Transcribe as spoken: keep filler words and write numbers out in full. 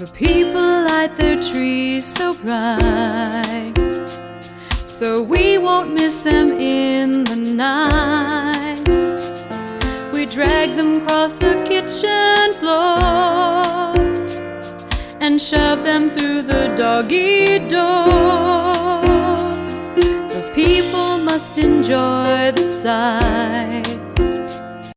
The people light their trees so bright, so we won't miss them in the night. We drag them across the kitchen floor and shove them through the doggy door. The people must enjoy the sight